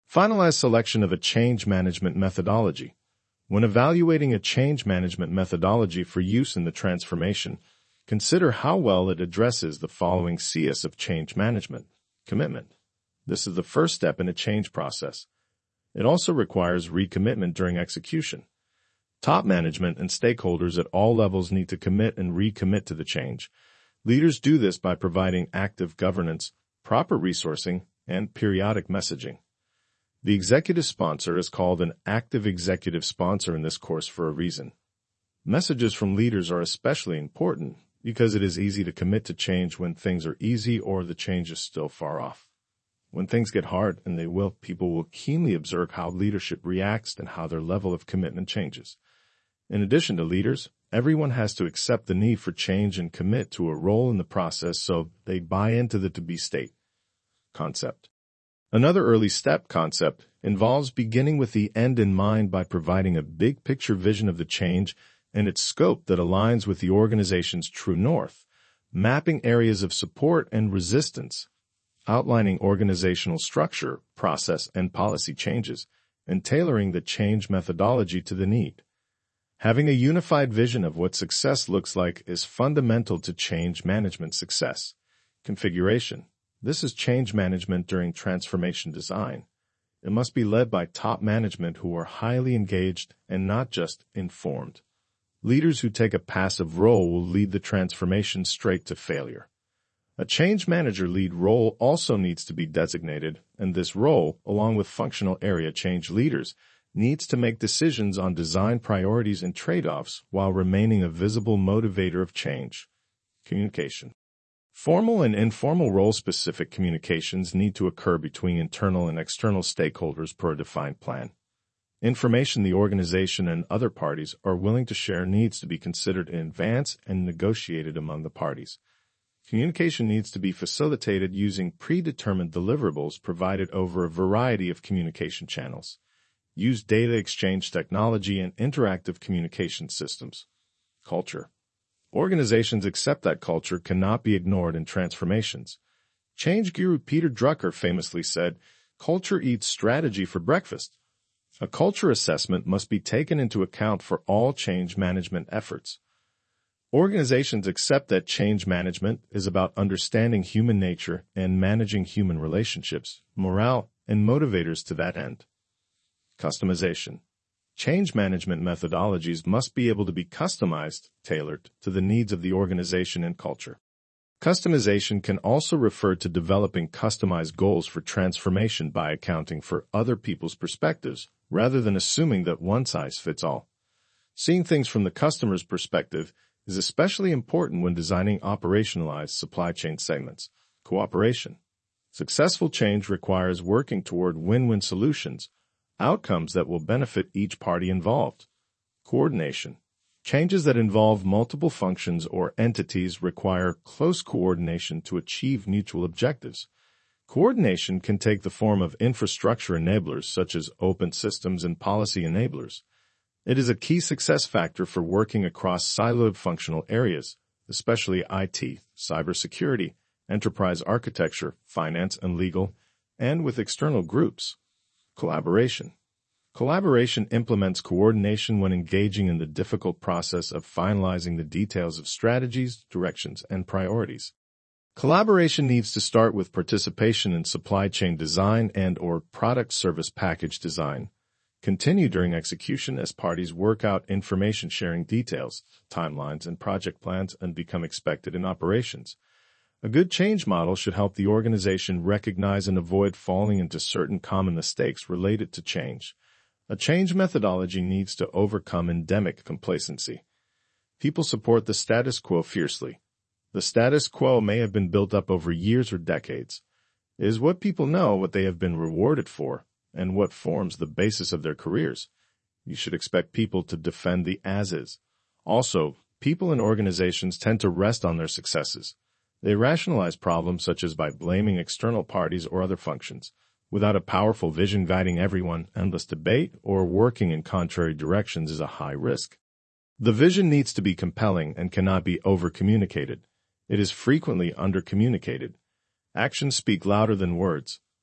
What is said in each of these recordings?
Finalize selection of a change management methodology. When evaluating a change management methodology for use in the transformation, consider how well it addresses the following Cs of change management. Commitment. This is the first step in a change process. It also requires recommitment during execution. Top management and stakeholders at all levels need to commit and recommit to the change. Leaders do this by providing active governance, proper resourcing, and periodic messaging. The executive sponsor is called an active executive sponsor in this course for a reason. Messages from leaders are especially important because it is easy to commit to change when things are easy or the change is still far off. When things get hard, and they will, people will keenly observe how leadership reacts and how their level of commitment changes. In addition to leaders, everyone has to accept the need for change and commit to a role in the process so they buy into the to-be state concept. Another early step concept involves beginning with the end in mind by providing a big picture vision of the change and its scope that aligns with the organization's true north, mapping areas of support and resistance, outlining organizational structure, process, and policy changes, and tailoring the change methodology to the need. Having a unified vision of what success looks like is fundamental to change management success. Configuration. This is change management during transformation design. It must be led by top management who are highly engaged and not just informed. Leaders who take a passive role will lead the transformation straight to failure. A change manager lead role also needs to be designated, and this role, along with functional area change leaders, needs to make decisions on design priorities and trade-offs while remaining a visible motivator of change. Communication. Formal and informal role-specific communications need to occur between internal and external stakeholders per a defined plan. Information the organization and other parties are willing to share needs to be considered in advance and negotiated among the parties. Communication needs to be facilitated using predetermined deliverables provided over a variety of communication channels. Use data exchange technology and interactive communication systems. Culture. Organizations accept that culture cannot be ignored in transformations. Change guru Peter Drucker famously said, "Culture eats strategy for breakfast." A culture assessment must be taken into account for all change management efforts. Organizations accept that change management is about understanding human nature and managing human relationships, morale, and motivators to that end. Customization. Change management methodologies must be able to be customized, tailored to the needs of the organization and culture. Customization can also refer to developing customized goals for transformation by accounting for other people's perspectives, rather than assuming that one size fits all. Seeing things from the customer's perspective is especially important when designing operationalized supply chain segments. Cooperation. Successful change requires working toward win-win solutions, outcomes that will benefit each party involved. Coordination. Changes that involve multiple functions or entities require close coordination to achieve mutual objectives. Coordination can take the form of infrastructure enablers such as open systems and policy enablers. It is a key success factor for working across siloed functional areas, especially IT, cybersecurity, enterprise architecture, finance and legal, and with external groups. Collaboration. Collaboration implements coordination when engaging in the difficult process of finalizing the details of strategies, directions, and priorities. Collaboration needs to start with participation in supply chain design and/or product service package design. Continue during execution as parties work out information sharing details, timelines, and project plans and become expected in operations. A good change model should help the organization recognize and avoid falling into certain common mistakes related to change. A change methodology needs to overcome endemic complacency. People support the status quo fiercely. The status quo may have been built up over years or decades. It is what people know what they have been rewarded for and what forms the basis of their careers. You should expect people to defend the as-is. Also, people and organizations tend to rest on their successes. They rationalize problems such as by blaming external parties or other functions. Without a powerful vision guiding everyone, endless debate or working in contrary directions is a high risk. The vision needs to be compelling and cannot be over-communicated. It is frequently under-communicated. Actions speak louder than words.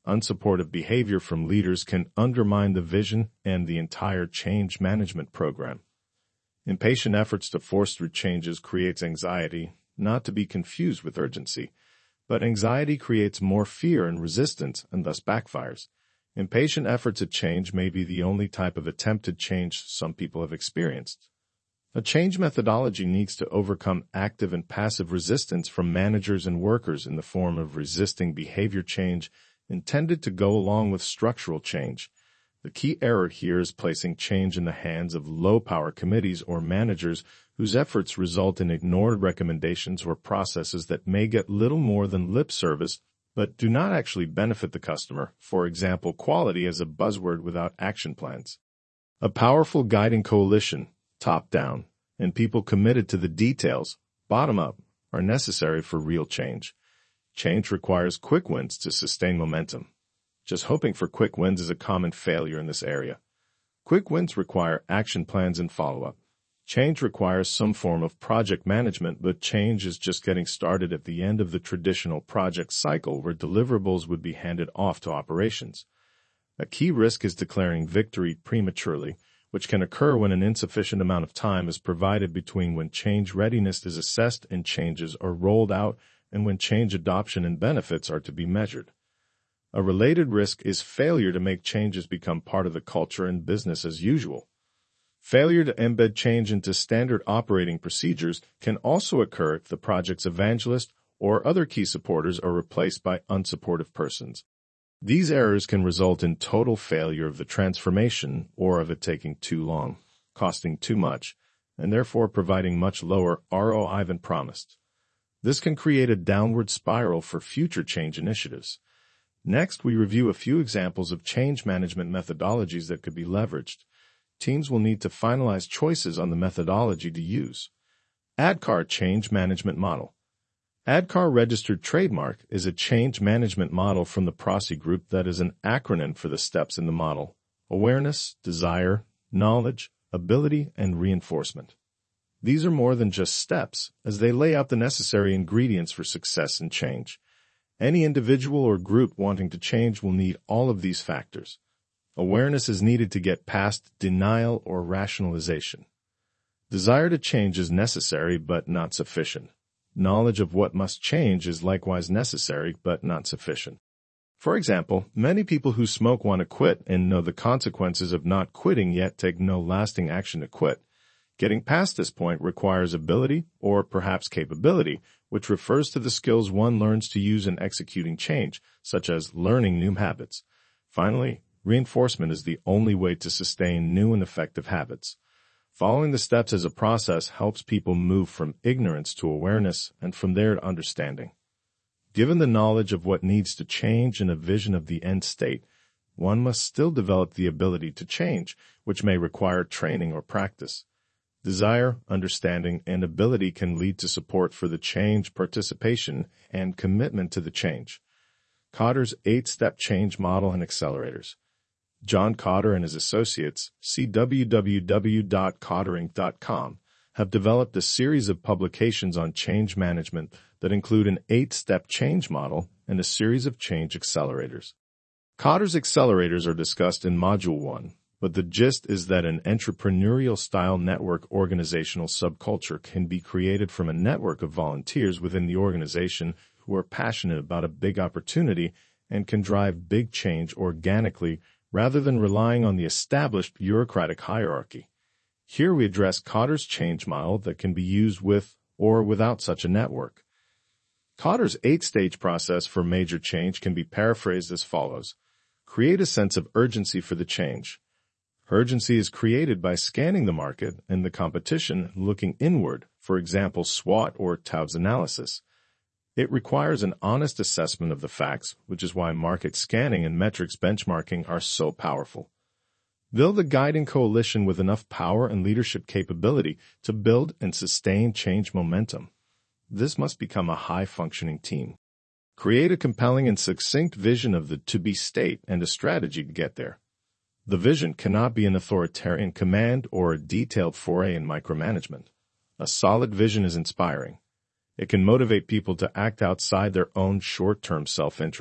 Unsupportive behavior from leaders can undermine the vision and the entire change management program. Impatient efforts to force through changes creates anxiety, not to be confused with urgency, but anxiety creates more fear and resistance and thus backfires. Impatient efforts at change may be the only type of attempted change some people have experienced. A change methodology needs to overcome active and passive resistance from managers and workers in the form of resisting behavior change intended to go along with structural change. The key error here is placing change in the hands of low-power committees or managers whose efforts result in ignored recommendations or processes that may get little more than lip service but do not actually benefit the customer, for example, quality as a buzzword without action plans. A powerful guiding coalition, top-down, and people committed to the details, bottom-up, are necessary for real change. Change requires quick wins to sustain momentum. Just hoping for quick wins is a common failure in this area. Quick wins require action plans and follow-up. Change requires some form of project management, but change is just getting started at the end of the traditional project cycle where deliverables would be handed off to operations. A key risk is declaring victory prematurely, which can occur when an insufficient amount of time is provided between when change readiness is assessed and changes are rolled out and when change adoption and benefits are to be measured. A related risk is failure to make changes become part of the culture and business as usual. Failure to embed change into standard operating procedures can also occur if the project's evangelist or other key supporters are replaced by unsupportive persons. These errors can result in total failure of the transformation or of it taking too long, costing too much, and therefore providing much lower ROI than promised. This can create a downward spiral for future change initiatives. Next, we review a few examples of change management methodologies that could be leveraged. Teams will need to finalize choices on the methodology to use. ADKAR Change Management Model. ADKAR Registered Trademark is a change management model from the PROSI Group that is an acronym for the steps in the model: awareness, desire, knowledge, ability, and reinforcement. These are more than just steps, as they lay out the necessary ingredients for success and change. Any individual or group wanting to change will need all of these factors. Awareness is needed to get past denial or rationalization. Desire to change is necessary but not sufficient. Knowledge of what must change is likewise necessary but not sufficient. For example, many people who smoke want to quit and know the consequences of not quitting yet take no lasting action to quit. Getting past this point requires ability or perhaps capability, which refers to the skills one learns to use in executing change, such as learning new habits. Finally, reinforcement is the only way to sustain new and effective habits. Following the steps as a process helps people move from ignorance to awareness and from there to understanding. Given the knowledge of what needs to change and a vision of the end state, one must still develop the ability to change, which may require training or practice. Desire, understanding, and ability can lead to support for the change, participation, and commitment to the change. Kotter's 8-step change model and accelerators. John Kotter and his associates, see www.kotterinc.com, have developed a series of publications on change management that include an 8-step change model and a series of change accelerators. Kotter's accelerators are discussed in Module 1. But the gist is that an entrepreneurial-style network organizational subculture can be created from a network of volunteers within the organization who are passionate about a big opportunity and can drive big change organically rather than relying on the established bureaucratic hierarchy. Here we address Kotter's change model that can be used with or without such a network. Kotter's 8-stage process for major change can be paraphrased as follows. Create a sense of urgency for the change. Urgency is created by scanning the market and the competition, looking inward, for example, SWOT or Taubes analysis. It requires an honest assessment of the facts, which is why market scanning and metrics benchmarking are so powerful. Build a guiding coalition with enough power and leadership capability to build and sustain change momentum. This must become a high-functioning team. Create a compelling and succinct vision of the to-be state and a strategy to get there. The vision cannot be an authoritarian command or a detailed foray in micromanagement. A solid vision is inspiring. It can motivate people to act outside their own short-term self-interest.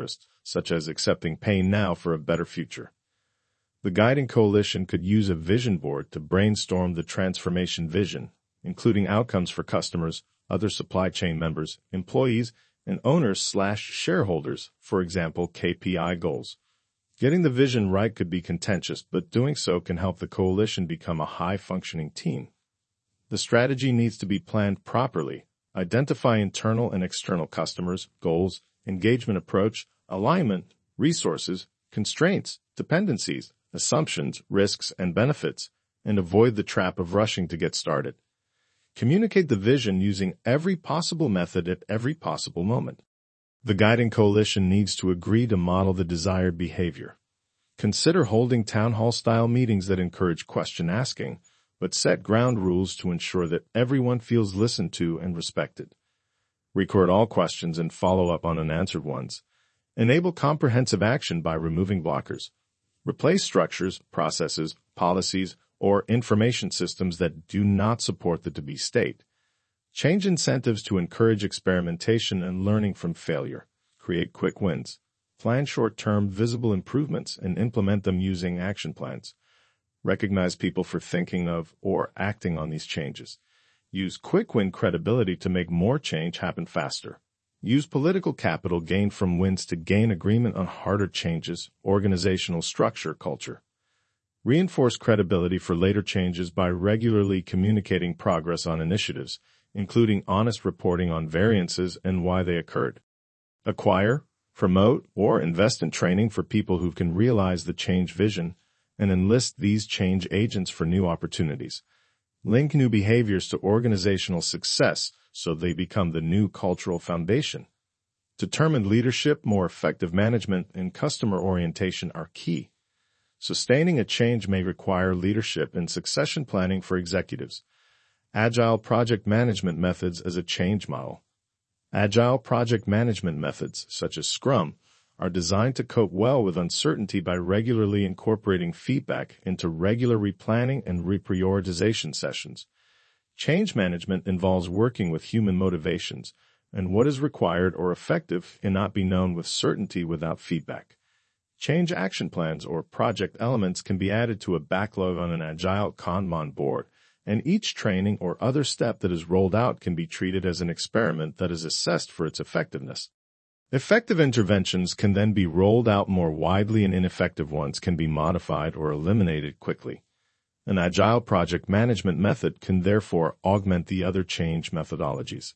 such as accepting pain now for a better future. The Guiding Coalition could use a vision board to brainstorm the transformation vision, including outcomes for customers, other supply chain members, employees, and owners/shareholders, for example, KPI goals. Getting the vision right could be contentious, but doing so can help the coalition become a high-functioning team. The strategy needs to be planned properly. Identify internal and external customers, goals, engagement approach, alignment, resources, constraints, dependencies, assumptions, risks, and benefits, and avoid the trap of rushing to get started. Communicate the vision using every possible method at every possible moment. The Guiding Coalition needs to agree to model the desired behavior. Consider holding town hall-style meetings that encourage question asking, but set ground rules to ensure that everyone feels listened to and respected. Record all questions and follow up on unanswered ones. Enable comprehensive action by removing blockers. Replace structures, processes, policies, or information systems that do not support the to-be state. Change incentives to encourage experimentation and learning from failure. Create quick wins. Plan short-term visible improvements and implement them using action plans. Recognize people for thinking of or acting on these changes. Use quick win credibility to make more change happen faster. Use political capital gained from wins to gain agreement on harder changes, organizational structure, culture. Reinforce credibility for later changes by regularly communicating progress on initiatives, including honest reporting on variances and why they occurred. Acquire, promote, or invest in training for people who can realize the change vision, and enlist these change agents for new opportunities. Link new behaviors to organizational success so they become the new cultural foundation. Determined leadership, more effective management, and customer orientation are key. Sustaining a change may require leadership and succession planning for executives. Agile project management methods as a change model. Agile project management methods, such as Scrum, are designed to cope well with uncertainty by regularly incorporating feedback into regular replanning and reprioritization sessions. Change management involves working with human motivations, and what is required or effective cannot be known with certainty without feedback. Change action plans or project elements can be added to a backlog on an Agile Kanban board, and each training or other step that is rolled out can be treated as an experiment that is assessed for its effectiveness. Effective interventions can then be rolled out more widely, and ineffective ones can be modified or eliminated quickly. An agile project management method can therefore augment the other change methodologies.